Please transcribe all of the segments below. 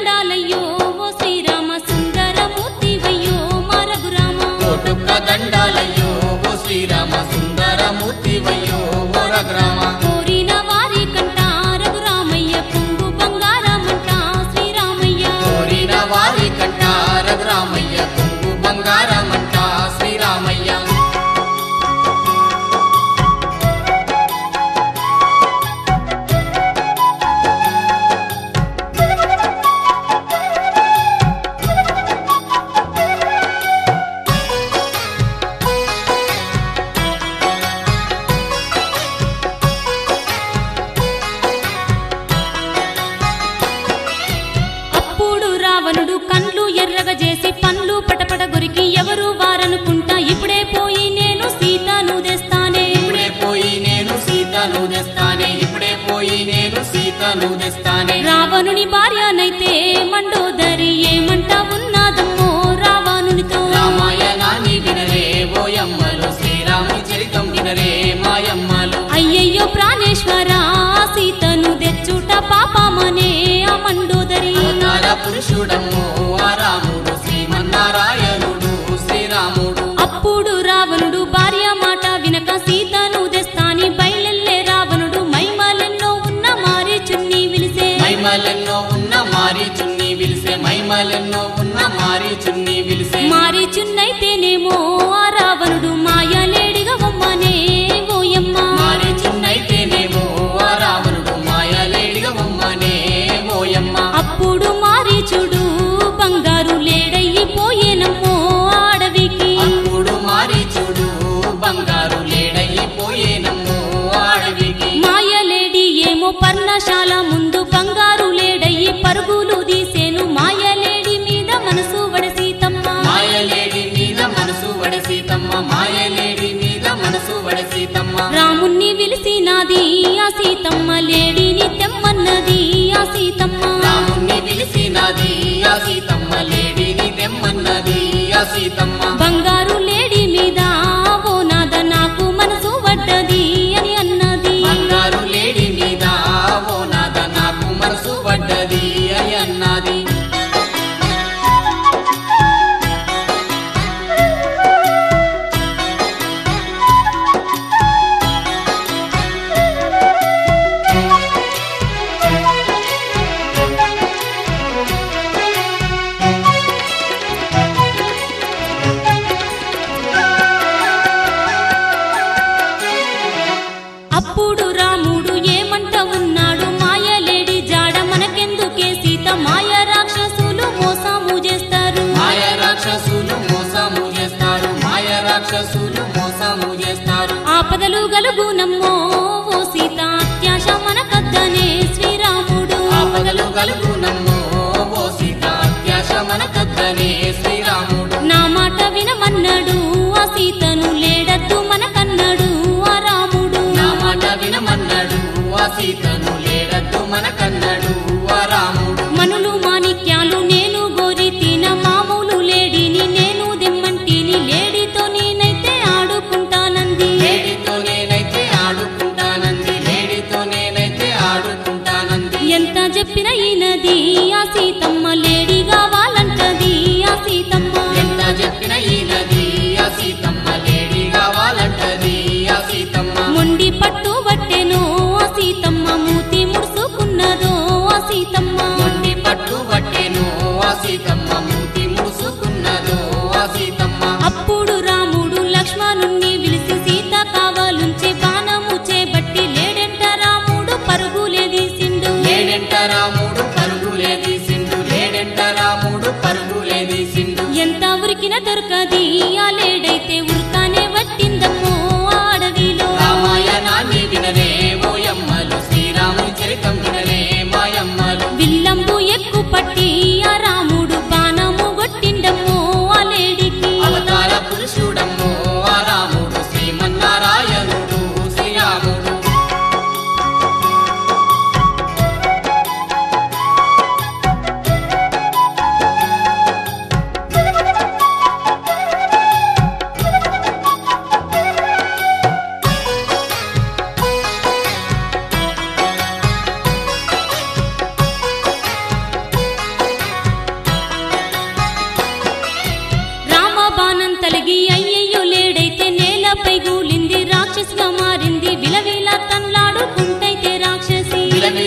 దండాలయ్యో ఓ శ్రీరామ సుందరమూర్తివయ్యో మా రఘురామ కోటొక్క దండాలయ్యో ఓ శ్రీరామ సుందరమూర్తివయ్యో ఓ రఘురామ కోరిన వారి కంట రఘురామయ్య పొంగు బంగారమంట శ్రీరామయ్య కోరిన వారి కంట రఘురామయ్య కొంగు బంగారమంట శ్రీరామయ్య అప్పుడు రావణుడు కండ్లు ఎర్రగా చేసి పండ్లు పటపట గురికి ఎవరు వారనుకుంటా ఇప్పుడే పోయి నేను సీతను తెస్తానే ఇప్పుడే పోయి నేను సీతను తెస్తానే ఇప్పుడే పోయి నేను సీతను తెస్తానే రావణుని భార్యనైతే మండోదరి ఏమంట ఉన్నదమ్మో రావణునితో రామాయణాన్ని వినరే ఓయమ్మలు శ్రీరాముని చరితం వినరే మాయమ్మలు అయ్యయ్యో ప్రాణేశ్వర సీతను తెచ్చుట పాపమనే ఆ మండోదరి అవతార పురుషుడమ్మో ఆ రాముడు శ్రీమన్నారాయణుడు శ్రీరాముడు అప్పుడు రావణుడు భార్య మాట వినక సీతను తెస్తాని బయలెల్లే రావణుడు మైమలెన్నో ఉన్న మారీచున్ని విలిసే మైమలెన్నో ఉన్న మారీచున్ని విలిసే మైమలెన్నో ఉన్న మారీచున్ని విలిసే మారీచున్నైతేనేమో ఆ రావణుడు మాయలేడిగా బొమ్మనే ఓయమ్మ మారీచున్నైతేనేమో ఆ రావణుడు మాయలేడిగా బొమ్మనే ఓయమ్మ అప్పుడు మారీచుడు బంగారు లేడయ్యిపోయేనమ్మో అడవికి అప్పుడు మారీచుడు బంగారు లేడైపోయేనమ్మో అడవికి మాయలేడి ఏమో పర్ణశాల ముందు బంగారు లేడయ్యి పరుగులు తీసేను మాయలేడి మీద మనసు వడ సీతమ్మ మాయలేడి మీద మనసు వడ సీతమ్మ మాయలేడి మీద మనసు వడ సీతమ్మ రాముణ్ణి విలిసినాది ఆ సీతమ్మ లేడిని తెమ్మన్నది ఆ సీతమ్మ రాముణ్ణి పిలిచినది ఆ సీతమ్మ లేడిని తెమ్మన్నది ఆ సీతమ్మ బంగారు లేడి మీద ఓ నాద నాకు మనసు పడ్డది అని అన్నది బంగారు లేడి మీద ఓ నాద నాకు మనసు పడ్డది అని అన్నది అప్పుడు రాముడు ఏమంట ఉన్నాడు మాయలేడి జాడ మనకెందుకే సీత మాయ రాక్షసులు మోసము చేస్తారు మాయ రాక్షసులు మోసము చేస్తారు మాయ రాక్షసులు మోసము చేస్తారు ఆపదలు గలుగునమ్మో ఓ సీత అత్యాశ మనకద్దనే శ్రీరాముడు ఆపదలు కలుగునమ్మో ఓ సీత అత్యాశ మనకద్దనే శ్రీరాముడు నా మాట వినమన్నాడు ఆ సీతను లేడద్దు మనకన్నాడు ఆ రాముడు నా మాట వినమన్నాడు ఆ సీతను లేడద్దు మనకన్నాడు ఆ రాముడు మనులు మాణిక్యాలు నేను గోరి తిన మామూలు లేడిని నేను దెమ్మంటిని లేడితో నేనైతే ఆడుకుంటానంది లేడితో నేనైతే ఆడుకుంటానంది లేడితో నేనైతే ఆడుకుంటానంది ఎంత చెప్పిన ఈనది ఆ సీతమ్మ లేడి కావాలంటది ఆ సీతమ్మ ఎంత చెప్పిన ఈ నది ఆ సీతమ్మ లేడి కావాలంటది ఆ సీతమ్మ మొండి పట్టు పట్టెను ఆ సీతమ్మ మూతి ముడుసుకున్నదో ఆ సీతమ్మ మొండి పట్టు పట్టెను ఆ సీతమ్మ మూతి ముసుకున్నదో ఆ సీతమ్మ అప్పుడు రాముడు లక్ష్మణుణ్ణి విలిసి సీత కావాలుంచి బాణము చేబట్టి లేడెంట రాముడు పరుగులే తీసిండు లేడెంట రాముడు పరుగులే తీసిండు లేడెంట రాముడు పరుగులే తీసిండు ఎంత ఉరికిన దొరకది ఆ లేడైతే ఉరకానే వట్టిందమ్మో ఆ అడవిలో రామాయణాన్ని వినరే ఓయమ్మలు శ్రీరాముని చరితం వినరే మాయమ్మలు విల్లంబు ఎక్కు పట్టి ఆ రాముడు బాణము కొట్టిండమ్మో ఆ లేడికి అవతార పురుషుడమ్మో ఆ రాముడు శ్రీమన్నారాయణుడు శ్రీరాముడు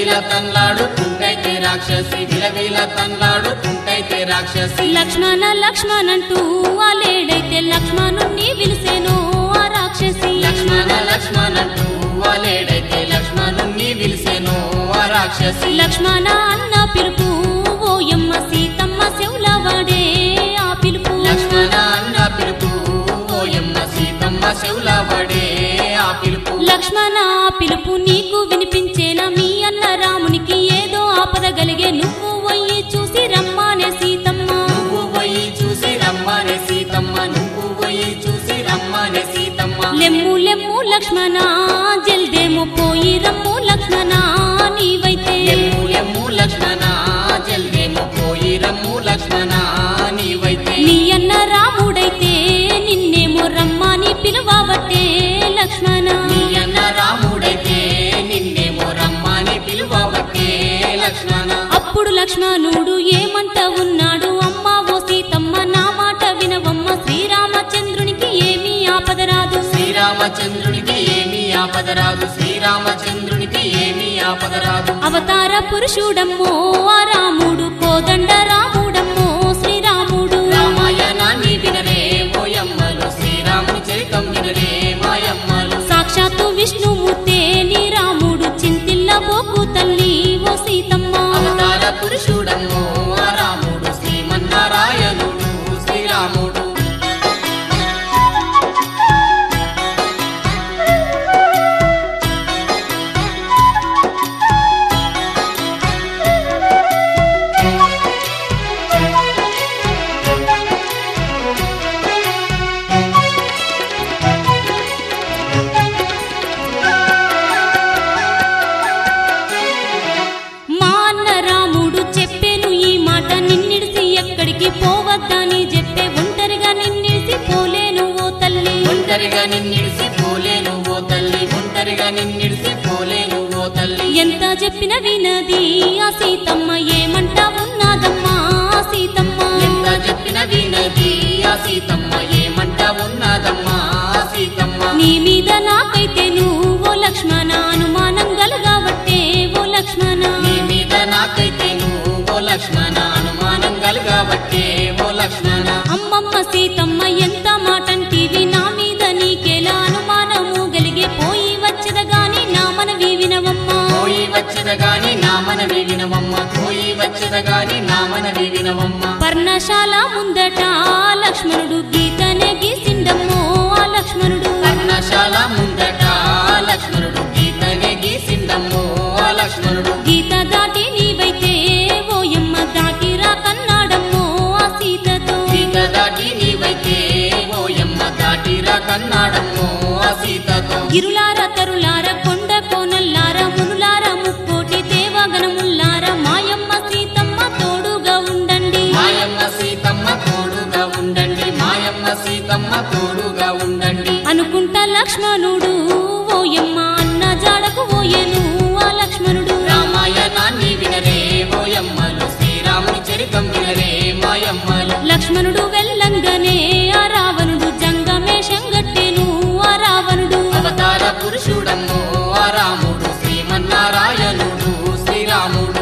విలవిల తన్లాడుతుంటైతే రాక్షసి విలవిల తన్లాడుతుంటైతే రాక్షసి లక్ష్మణ లక్ష్మణంటూ వాలేడైతే లక్ష్మణుణ్ణి విలిసేనో ఆ రాక్షసి లక్ష్మణ లక్ష్మణంటూ వాలేడైతే లక్ష్మణుణ్ణి విలిసేనో ఆ రాక్షసి లక్ష్మణ అన్న పిలుపు ఓయమ్మ సీతమ్మ చెవుల వాడే ఆ పిలుపు లక్ష్మణ అన్న పిలుపు ఓయమ్మ సీతమ్మ చెవుల పడే ఆ పిలుపు లక్ష్మణ పిలుపు నీకు వినిపించేనా మీ అన్న రామునికి ఏదో ఆపద కలిగే నువ్వు పోయి చూసి రమ్మానే సీతమ్మ నువ్వు పోయి చూసి రమ్మనే సీతమ్మ నువ్వు పోయి చూసి రమ్మనే సీతమ్మ లెమ్ము లెమ్ము లక్ష్మణ జల్దేమో పోయి రమ్ము లక్ష్మణ నీవైతే ఎమ్ము ఎమ్ము లక్ష్మణ జల్దేమో పోయి రమ్ము లక్ష్మణ నీవైతే నీ అన్న రాముడైతే నిన్నేమో రమ్మని పిలువబట్టే లక్ష్మణ నీ అన్న రాముడైతే నిన్నేమో రమ్మని పిలువబట్టే లక్ష్మణ అప్పుడు లక్ష్మణుడు ఏమంట ఉన్నాడు అమ్మా ఓ సీతమ్మ నా మాట వినవమ్మ శ్రీరామచంద్రునికి ఏమీ ఆపదరాదు శ్రీరామచంద్రునికి ఏమీ ఆపదరాదు శ్రీరామచంద్రునికి ఏమీ ఆపదరాదు అవతార పురుషుడమ్మో ఆ రాముడు కోదండ రాముడమ్మో శ్రీరాముడు రామాయణాన్ని వినరే ఓయమ్మలు శ్రీరాముని చరితం వినరే మాయమ్మలు సాక్షాత్తు విష్ణుమూర్తే నీ రాముడు చింతిల్లబోకు తల్లి ఓ సీతమ్మ అవతార పురుషుడమ్మో ఆ రాముడు శ్రీమన్నారాయణుడు శ్రీరాముడు మా అన్న రాముడు చెప్పేను ఈ మాట నిన్నిడిసి ఎక్కడికి పోవద్దని చెప్పే ఒంటరిగా నిన్నిడిసి పోలేను ఓ తల్లి ఒంటరిగా నిన్నిడిసి పోలేను ఓ తల్లి ఒంటరిగా నిన్నిడిసి పోలేను ఓ తల్లి ఎంత చెప్పిన వినది ఆ సీతమ్మ ఏమంటా ఉన్నాదమ్మా ఆ సీతమ్మ ఎంత చెప్పిన వినది ఆ సీతమ్మ ఏమంట ఉన్నదమ్మా ఆ సీతమ్మ నీ మీద నాకైతే నువ్వు లక్ష్మణ అనుమానం గలగాబట్టే ఓ లక్ష్మణ నీ మీద నాకైతే నువ్వు లక్ష్మణ అనుమానం కలగబట్టే ఓ లక్ష్మణ అమ్మమ్మ సీతమ్మ ఎంత మాటంటివి నా మీద నీకెలా అనుమానము గలిగే పోయి వచ్చదగాని నా మనవి వినవమ్మా పోయి వచ్చదగాని నా మనవి వినవమ్మ పోయి వచ్చదగాని నా మనవి వినవమ్మ పర్ణశాల ముందట లక్ష్మణుడు గీతనే గీసిండమ్మో ఆ లక్ష్మణుడు పర్ణశాల ముందట లక్ష్మణుడు గీతనే గీసిందమ్మో ఆ లక్ష్మణుడు గీత దాటి నీవైతే ఓయమ్మ దాటిరా కన్నాడమ్మో ఆ సీతతో సీత దాటి నీవైతే ఓయమ్మ దాటిరా కన్నాడమ్మో ఆ సీతతో గిరులార తరులార కొండ కోనల్లార మునులార ముక్కోటి దేవగణముల్లార మాయమ్మ సీతమ్మ తోడుగా ఉండండి మాయమ్మ సీతమ్మ తోడుగా ఉండండి మాయమ్మ సీతమ్మ తోడుగా ఉండండి అనుకుంటా లక్ష్మణుడు ఓయమ్మ అన్న జాడకు ఓయను ఆ లక్ష్మణుడు రామాయణాన్ని వినరే ఓయమ్మలు శ్రీరాముని చరితం వినరే మాయమ్మలు లక్ష్మణుడు వెళ్ళంగానే ఆ రావణుడు జంగమేషం గట్టెను ఆ రావణుడు అవతార పురుషుడమ్మో ఆ రాముడు శ్రీమన్నారాయణుడు శ్రీరాముడు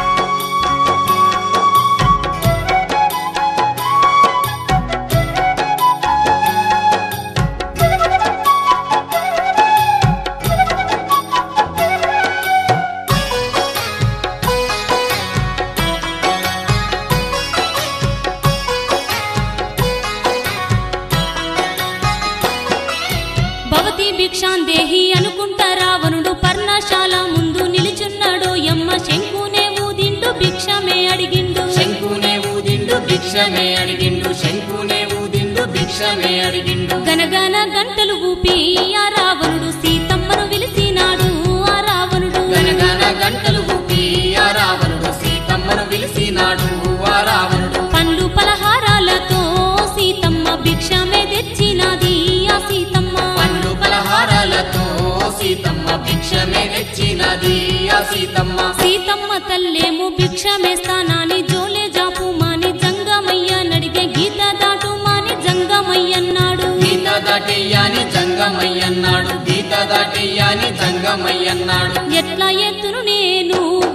భవతి భిక్షాందేహి అనుకుంటా రావణుడు పర్ణశాల ముందు నిలుచున్నాడో యమ్మ శంకునే ఊదిండు భిక్షమే అడిగిండు శంకునే ఊదిండు భిక్షమే అడిగిండు శంకునే ఊదిండు భిక్షమే అడిగిండు గనగన గంటలు ఊపి ఆ రావణుడు సీతమ్మను విలిసినాడు ఆ రావణుడు గనగన గంటలు ఊపి ఆ రావణుడు సీతమ్మను విలిసినాడు ఆ రావణుడు పండ్లు పలహారాలతో సీతమ్మ భిక్షమే తెచ్చినది ఆ సీతమ్మ పండ్లు పలహారాలతో సీతమ్మ భిక్షమే తెచ్చినది ఆ సీతమ్మ సీతమ్మ తల్లేమో భిక్షమేస్తానని జోలే జాపు మాని జంగమయ్య నడిగే గీత దాటు మాని జంగమయ్యన్నాడు గీత దాటయ్యాని జంగమయ్యన్నాడు గీత దాటయ్యాని జంగమయ్యన్నాడు ఎట్లా ఎత్తును నేను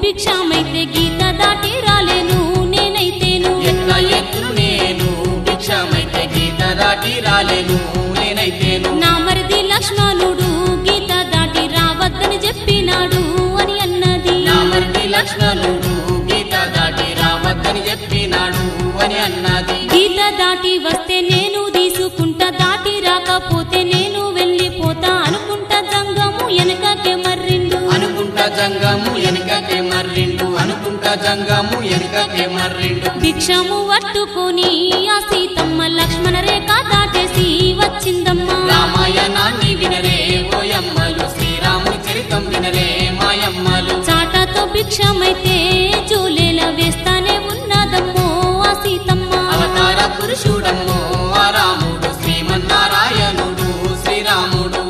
భిక్షమైతే గీత దాటి రాలేను నేనైతేను ఎట్లా ఎత్తును నేను భిక్షమైతే గీత దాటి రాలేను నేనైతేను నా మరిది లక్ష్మణుడు గీత దాటి రావద్దని చెప్పినాడు అని అన్నది నా మరిది లక్ష్మణుడు గీత దాటి రావద్దని చెప్పినాడు అని అన్నది గీత దాటి వస్తే నేను తీసుకుంటా దాటి రాకపోతే నేను వెళ్ళిపోతా అనుకుంటా జంగము వెనకకే మర్రిండు అనుకుంటా జంగము వెనకకే మర్రిండు అనుకుంటా జంగము వెనకకే మర్రిండు భిక్షము పట్టుకొని ఆ సీతమ్మ లక్ష్మణ రేఖ దాటేసి వచ్చిందమ్మా రామాయణాన్ని వినరే ఓయమ్మలు శ్రీరాముని చరితం వినరే మాయమ్మలు చాటతో భిక్షమైతే జూలేల వేస్తానే ఉన్నదమ్మో ఆ సీతమ్మ అవతార పురుషుడమ్మో ఆ రాముడు శ్రీమన్నారాయణుడు శ్రీరాముడు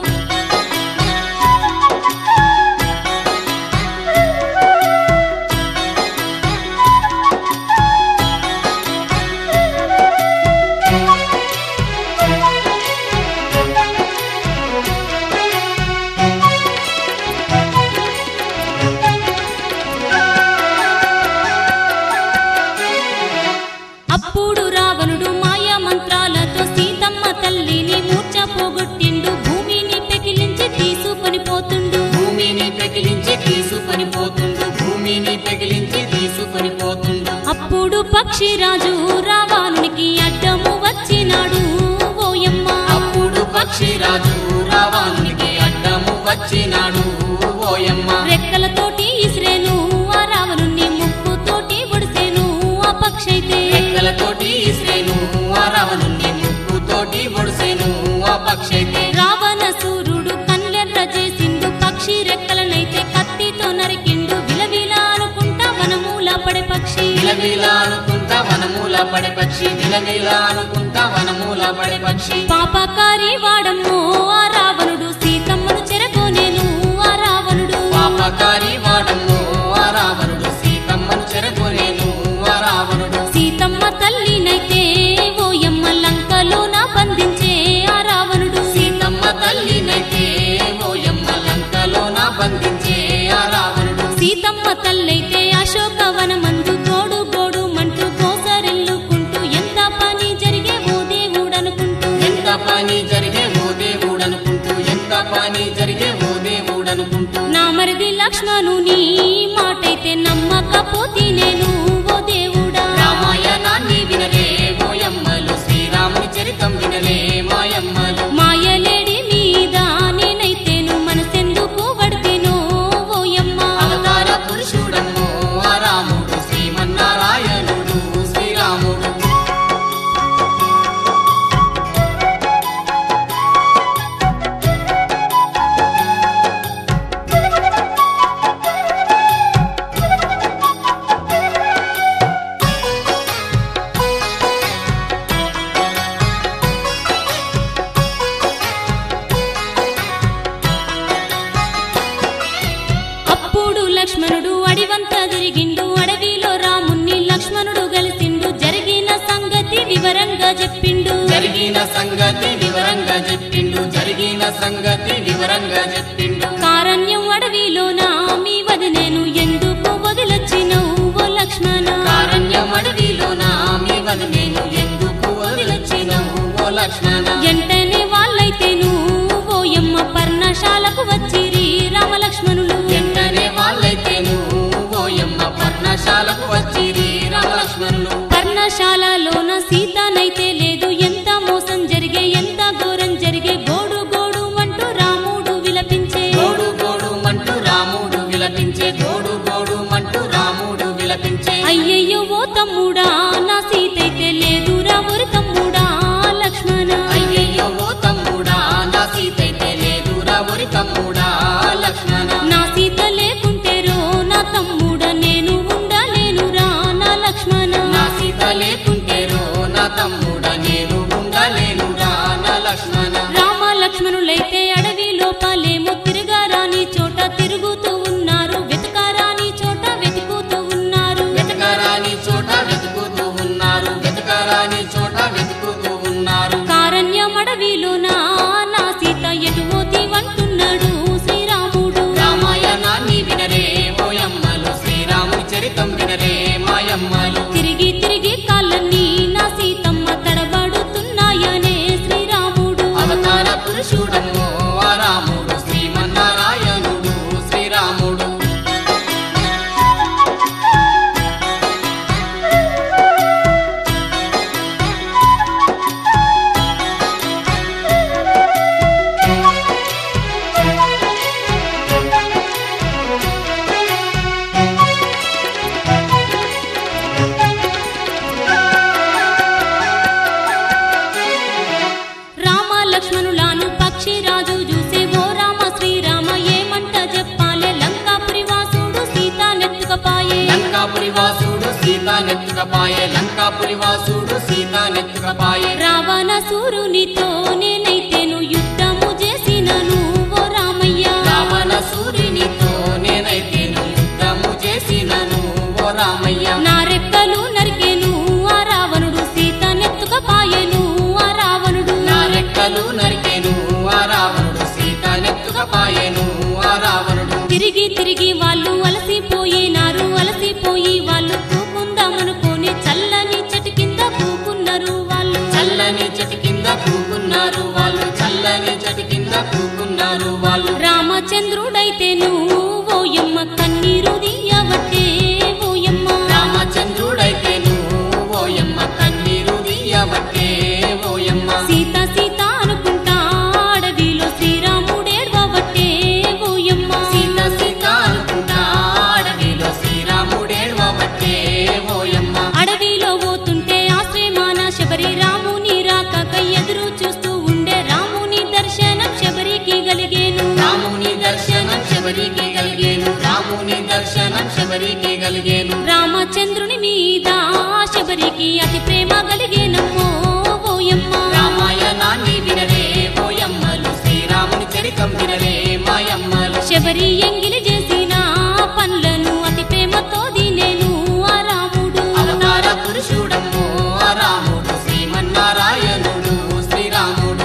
అప్పుడు రావణుడు మాయా మంత్రాలతో సీతమ్మ తల్లిని మూర్ఛ పోగొట్టిండు భూమిని పెకిలించి తీసుకొని పోతుండు భూమిని పెకిలించి తీసుకొని పోతుండు భూమిని పెకిలించి తీసుకొని పోతుండు అప్పుడు పక్షిరాజు రావణునికి అడ్డము వచ్చినాడు ఓయమ్మ అప్పుడు పక్షిరాజు రావణునికి అడ్డము వచ్చినాడు ఓయమ్మ రెక్కలతోటి ఇసిరేను ఆ రావణుని ముక్కుతోటి ఒడిసేను ఆ పక్షైతే రెక్కలతోటి ఇస్రేను ఆ రావణుని ముక్కుతోటి ఒడిసేను ఆ పక్షైతే రావణ సూర్యుడు కళ్ళెర్ర చేసిండు పక్షి రెక్కలనైతే కత్తితో నరికిండు విలవిల అనుకుంటా వనమూల పడే పక్షి విలవిలా అనుకుంటా వనమూల పడే పక్షి విలవిలా అనుకుంటా వనమూల పడే పక్షి పాపకారి వాడమ్మో ఆ రావణుడు సీతమ్మను చెరగోనేను ఆ రావణుడు పాపకారి వాడమ్మో ఆ రావణుడు సీతమ్మను చెరగొనేను ఆ రావణుడు సీతమ్మ తల్లినైతే ఓయమ్మ లంకలోన బంధించే ఆ రావణుడు సీతమ్మ తల్లినైతే ఓయమ్మ లంకలోన బంధించే ఆ రావణుడు సీతమ్మ తల్లైతే అశోకవనమందు గోడు గోడు మంటూ కోసరెల్లుకుంటూ ఎంత పని జరిగే ఓ దేవుడనుకుంటూ ఎంత పని జరిగే ఓ దేవుడనుకుంటూ ఎంత పని జరిగే ఓ దేవుడనుకుంటూ నా మరిది లక్ష్మణుని మాటైతే నమ్మకపోతే నేను ఓ దేవుడా రామాయణాన్ని వినలే ఓయమ్మలు శ్రీరాముని చరితం వినలే మాయమ్మలు మాయలేడి మీద నేనైతేను మనసెందుకు పడితేనో ఓయమ్మ అవతార పురుషుడమ్మో ఆ రాముడు శ్రీమన్నారాయణుడు శ్రీరాముడు అప్పుడు లక్ష్మణుడు అడివంతా తిరిగిండు అడవిలో రాముణ్ణి లక్ష్మణుడు గలిసిండు జరిగిన సంగతి వివరంగా చెప్పిండు జరిగిన సంగతి వివరంగా చెప్పిండు జరిగిన సంగతి వివరంగా చెప్పిండు కారణ్యం అడవిలోన మీ వదినేను ఎందుకు వదిలొచ్చినవు ఓ లక్ష్మణ కారణ్యం అడవిలోన మీ వదినేను ఎందుకు వదిలొచ్చినవు ఓ లక్ష్మణ ఎంటనే వాళ్ళైతేను ఓయమ్మ పర్ణశాలకు వచ్చిరి రామలక్ష్మణులు వెంటనే వాళ్ళైతేను ఓయమ్మ పర్ణశాలకు వచ్చిరి రామలక్ష్మణులు పర్ణశాలలోన సీతనైతే లేదు ఎంత మోసం జరిగే ఎంత ఘోరం జరిగే గోడు గోడు అంటూ రాముడు విలపించే గోడు గోడు మంటూ రాముడు విలపించే గోడు గోడు మంటూ రాముడు విలపించే అయ్యయ్యో ఓ తమ్ముడా నా సీతైతే లేదురా ఒరి తమ్ముడా లక్ష్మణ అయ్యయ్యో ఓ తమ్ముడా నా సీతైతే లేదురా ఒరి తమ్ముడా లక్ష్మణ నా సీత లేకుంటేరో నా తమ్ముడ నేను ఉండలేనురా నా లక్ష్మణ నా సీత లేకుంటేరో నా తమ్ముడ నేను ఉండలేనురా నా లక్ష్మణ రామ లక్ష్మణులైతే అడవి లోపలేమో తిరగారాని చోట తిరుగుతూ ఉన్నారు వెతకారాని చోట వెతుకుతూ ఉన్నారు వెతకరాని చోట వెతుకుతూ ఉన్నారు వెతకరాని చోట వెతుకుతూ ఉన్నారు కారణ్యం అడవిలోన నా సీత ఎటువోతి వంటున్నాడు శ్రీరాముడు రామాయణాన్ని వినరే ఓయమ్మలు శ్రీరాముని నెత్తుకపాయే లంకాపురి వాసుడు సీతా నెత్తుకపాయే రావణాసురునితో నేనైతేను యుద్ధము చేసినను ఓ రామయ్య రావణాసురునితో నేనైతేను యుద్ధము చేసినను ఓ రామయ్య నా రెక్కలు నరికెను ఆ రావణుడు సీత నెత్తుకపాయెను ఆ రావణుడు నా రెక్కలు నరికెను ఆ రావణుడు సీతా నెత్తుకపాయెను ఆ రావణుడు తిరిగి తిరిగి వాళ్ళు అలసిపోయినారు అలసిపోయి వాళ్ళు కూకుందామనుకొని చల్లని చెట్టు కింద కూకున్నారు వాళ్ళు చల్లని చెట్టు కింద కూకున్నారు వాళ్ళు చల్లని చెట్టు కింద కూకున్నారు వాళ్ళు రామచంద్రుడైతేను ఓయమ్మ కన్నీరు దియ్యవట్టే ఓయమ్మ రామచంద్రుడైతేను ఓయమ్మ కన్నీరు దియ్యబట్టే ఓయమ్మ సీత సీత అనుకుంటా అడవిలో శ్రీరాముడేడ్వబట్టే ఓయమ్మ సీత సీత అనుకుంటా అడవిలో శ్రీరాముడేడ్వబట్టే ఓయమ్మ అడవిలో పోతుంటే ఆశ్రమాన శబరి రాముని రాకకై ఎదురు చూస్తూ ఉండే రాముని దర్శనం శబరికి కలిగేను రాముని దర్శనం శబరికి కలిగేను రాముని దర్శనం శబరికి కలిగేను రామచంద్రుని మీద శబరికి అతి ప్రేమ కలిగేనమ్మో ఓయమ్మ రామాయణాన్ని వినరే ఓయమ్మలు శ్రీరాముని చరితం వినరే మాయమ్మలు శబరి ఎంగిలి చేసిన పనులను అతి ప్రేమతో దినేను ఆ రాముడు అవతార పురుషుడమ్మో ఆ రాముడు శ్రీమన్నారాయణుడు శ్రీరాముడు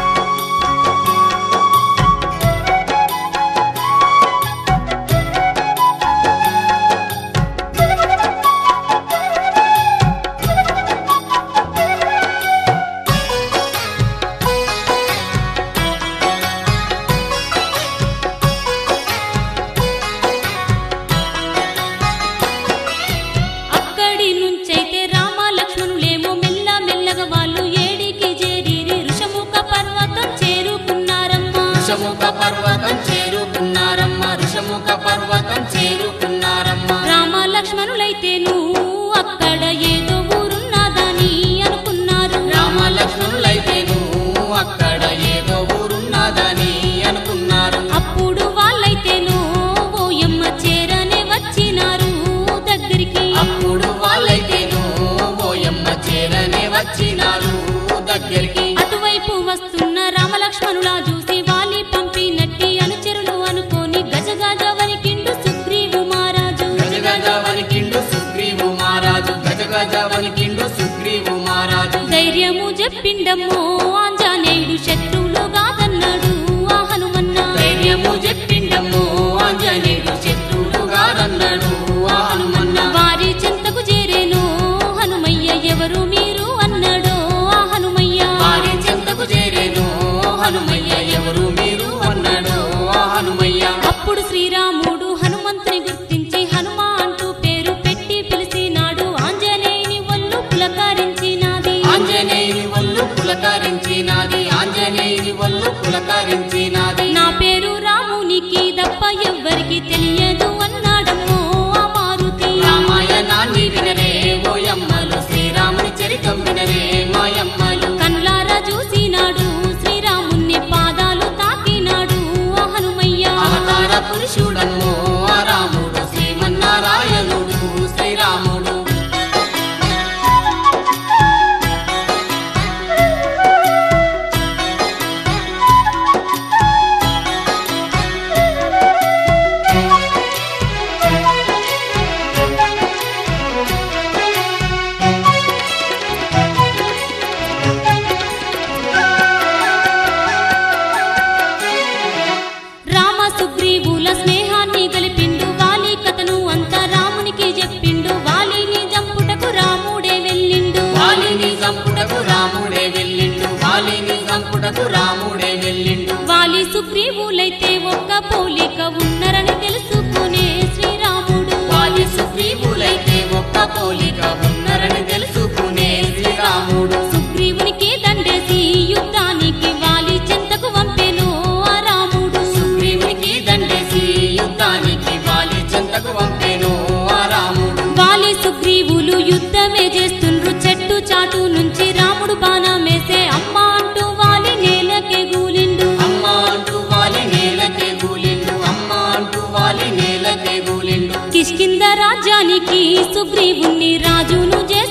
అక్కడి నుంచైతే రామ లక్ష్మణులేమో మెల్ల మెల్లగా వాళ్ళు ఏడికి చేరి ఋషముఖ పర్వతం చేరుకున్నారమ్మా ఋషముఖ పర్వతం చేరుకున్నారమ్మ ఋషముఖ పర్వతం చేరుకున్నారమ్మ రామ లక్ష్మణులైతేను అక్కడ ఏదో ఊరున్నదని అనుకున్నారు రామ లక్ష్మణులైతేను అక్కడ ఏదో ఊరున్నదని అనుకున్నారు అప్పుడు వాళ్ళైతేను ఓయమ్మ చేరనే వచ్చినారు దగ్గరికి అప్పుడు వాళ్ళైతేను ఓయమ్మ చేరనే వచ్చినారు దగ్గరికి అటువైపు వస్తున్న రామలక్ష్మణులా చూసి వాలి పంపినట్టి అనుచరులు అనుకోని గజగజ వణికిండు సుగ్రీవు మహారాజు గజగజ వణికిండు సుగ్రీవు మహారాజు గజగజ వణికిండు సుగ్రీవు మహారాజు ధైర్యము చెప్పిండమ్మో ఆంజనేయుడు శత్రువులు కాదన్నాడు ఆ హనుమన్న ధైర్యము చెప్పిండమ్మో ఆంజనేయుడు శత్రువులుగారన్నాడు ఆ హనుమన్న వారి చింతకు చేరేను హనుమయ్య ఎవరు మీరు అన్నాడు ఆ హనుమయ్య వారి చెంతకు చేరేను హనుమయ్య ఎవరు మీరు అన్నాడు ఆ హనుమయ్య అప్పుడు శ్రీరాముడు హనుమంతుని గుర్తించి హనుమ అంటూ పేరు పెట్టి పిలిచినాడు ఆంజనేయుని ఒళ్ళు పులకరించినాది ఆంజనేయుని ఒళ్ళు పులకరించినాది ఆంజనేయుని ఒళ్ళు పులకరించినాది నా పేరు రామునికి తప్ప ఎవ్వరికి తెలియదు అన్నాడమ్మో ఆ మారుతి రామాయణాన్ని వినరే ఓయమ్మలు శ్రీరాముని చరితం వినరే మాయమ్మలు కనులారా చూసినాడు శ్రీరాముని పాదాలు తాకినాడు ఆ హనుమయ్య అవతార పురుషుడమ్మో ఆ రాముడు శ్రీమన్నారాయణుడు శ్రీరాముడు రామ సుగ్రీవుల స్నేహాన్ని గలిపిండు వాలి కథను అంతా రామునికి చెప్పిండు వాలిని జంపుటకు రాముడే వెళ్ళిండు వాలిని చంపుటకు రాముడే వెళ్ళిండు వాలిని చంపుటకు రాముడే వెళ్ళిండు వాలి సుగ్రీవులైతే ఒక్క పోలిక ఉన్నరని తెలుసుకునే శ్రీరాముడు వాలి సుగ్రీవులైతే ఒక్క పోలిక ఉన్నరని తెలుసుకునే శ్రీరాముడు సుగ్రీవునికి దండేసి యుద్ధానికి వాలి చెంతకు వంపెను ఆ రాముడు సుగ్రీవునికి దండేసి యుద్ధానికి వాలి చెంతకు పంపెను ఆ రాముడు వాలి సుగ్రీవులు యుద్ధమే చేస్తుండ్రు చెట్టు చాటు నుంచి రాముడు బాణమేసే అమ్మ అంటూ వాలి నేలకే గూలిండు అమ్మ అంటూ వాలి నేలకే గూలిండు అమ్మ అంటూ వాలి నేలకే గూలిండు కిష్కింద రాజ్యానికి సుగ్రీవుణ్ణి రాజును చేసి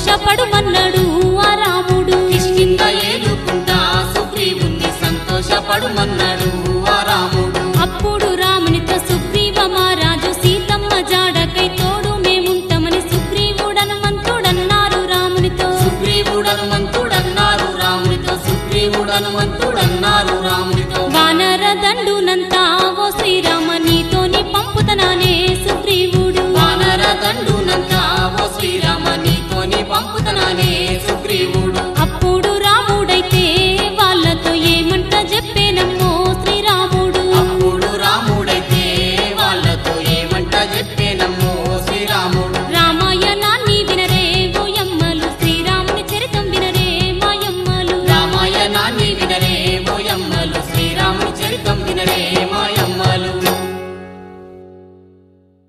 సంతోషపడుమన్నాడు ఆ రాముడు కిష్కింద ఏలుకుంటా సుగ్రీవుణ్ణి సంతోషపడుమన్నాడు ఆ రాముడు అప్పుడు రామునితో సుగ్రీవ మహారాజు సీతమ్మ జాడకై తోడు మేముంటామని సుగ్రీవుడనుమంతుడన్నారు రామునితో సుగ్రీవుడనుమంతుడన్నారు రామునితో సుగ్రీవుడనుమంతుడన్నారు రామునితో వానర దండునంతా ఓ శ్రీరామ నీతోని పంపుతనానే సుగ్రీవుడు వానర దండునంతా ఓ శ్రీరామ